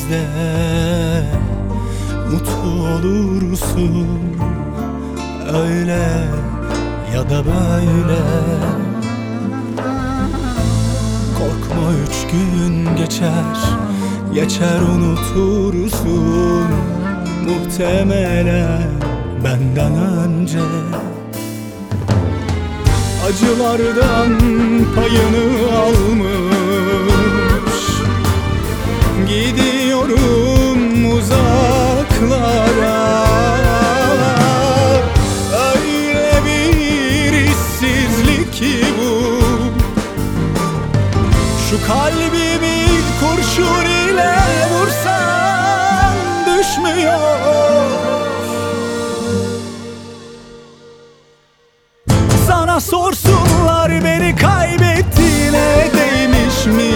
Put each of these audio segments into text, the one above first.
Bensizde mutlu olursun, öyle ya da böyle. Korkma, 3 gün geçer unutursun, muhtemelen benden önce. Acılardan payını almış, gidiyorum uzaklara. Öyle bir işsizlik ki bu, şu kalbimi kurşun ile vursan düşmüyor. Sana sorsunlar beni kaybettiğine değmiş mi?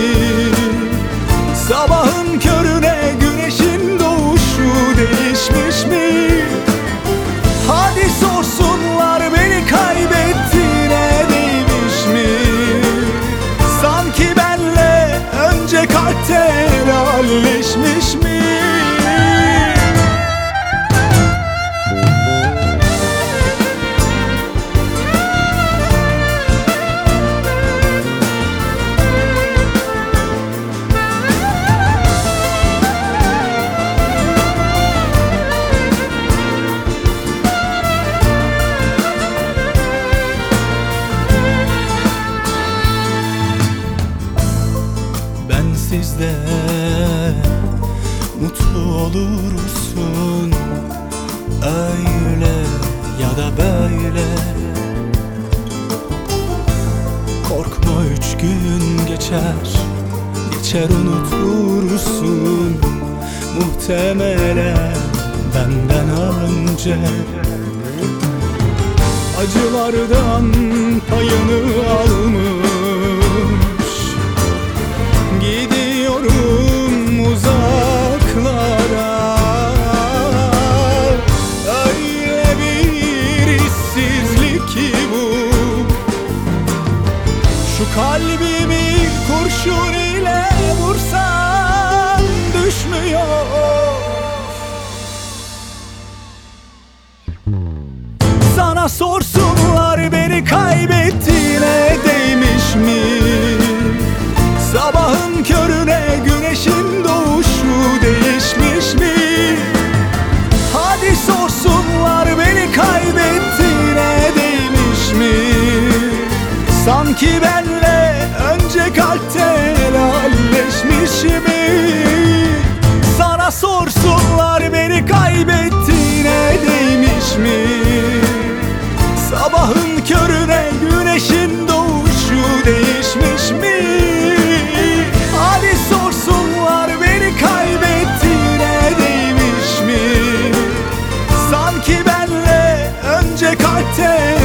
Sabahın körüne güneşin doğuşu değişmiş mi? Hadi sorsunlar beni kaybettiğine değmiş mi? Sanki benle önce kalpte helalleşmiş mi? Bensizde mutlu olursun, öyle ya da böyle. Korkma, 3 gün geçer unutursun, muhtemelen benden önce. Acılardan payını almış, gidiyorum uzaklara. Öyle bir işsizlik ki bu, şu kalbimi kurşun ile vursan düşmüyor. Sana sorsunlar beni kaybettiğine değmiş mi? Sabahın körüne güneşin doğuşu değişmiş mi? Hadi sorsunlar beni kaybettiğine değmiş mi? Sanki benle önce kalpte helalleşmiş mi? Sana sorsunlar beni kaybettiğine değmiş mi? Sabahın körüne güneşin doğuşu değişmiş mi? Hadi sorsunlar beni kaybettiğine değmiş mi? Sanki benle önce kalpte